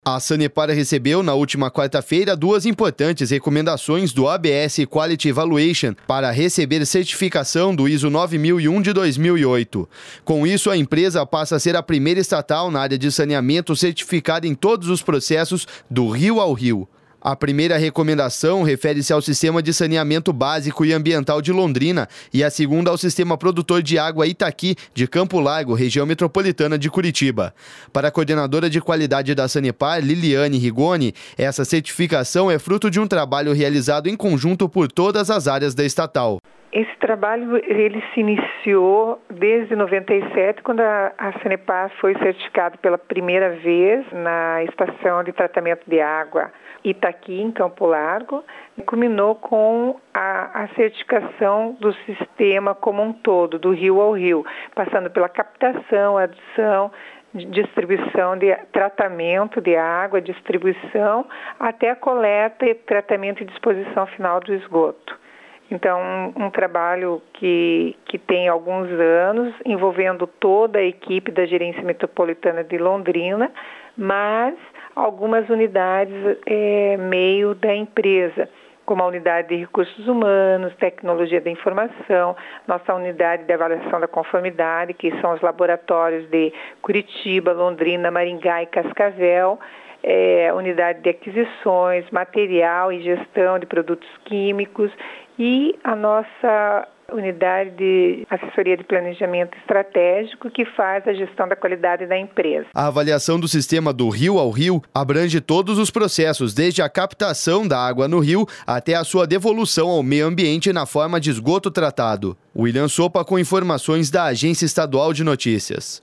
A Sanepar recebeu, na última quarta-feira, 2 importantes recomendações do ABS Quality Evaluation para receber certificação do ISO 9001 de 2008. Com isso, a empresa passa a ser a primeira estatal na área de saneamento certificada em todos os processos do rio ao rio. A primeira recomendação refere-se ao Sistema de Saneamento Básico e Ambiental de Londrina e a segunda ao Sistema Produtor de Água Itaqui, de Campo Largo, região metropolitana de Curitiba. Para a coordenadora de qualidade da Sanepar, Liliane Rigoni, essa certificação é fruto de um trabalho realizado em conjunto por todas as áreas da estatal. Esse trabalho ele se iniciou desde 97, quando a Sanepar foi certificada pela primeira vez na estação de tratamento de água Itaqui, em Campo Largo, e culminou com a certificação do sistema como um todo, do rio ao rio, passando pela captação, adição, distribuição de tratamento de água, distribuição, até a coleta, tratamento e disposição final do esgoto. Então, um trabalho que tem alguns anos, envolvendo toda a equipe da Gerência Metropolitana de Londrina, mas algumas unidades meio da empresa, como a unidade de recursos humanos, tecnologia da informação, nossa unidade de avaliação da conformidade, que são os laboratórios de Curitiba, Londrina, Maringá e Cascavel, unidade de aquisições, material e gestão de produtos químicos e a nossa unidade de assessoria de planejamento estratégico, que faz a gestão da qualidade da empresa. A avaliação do sistema do rio ao rio abrange todos os processos, desde a captação da água no rio até a sua devolução ao meio ambiente na forma de esgoto tratado. William Sopa com informações da Agência Estadual de Notícias.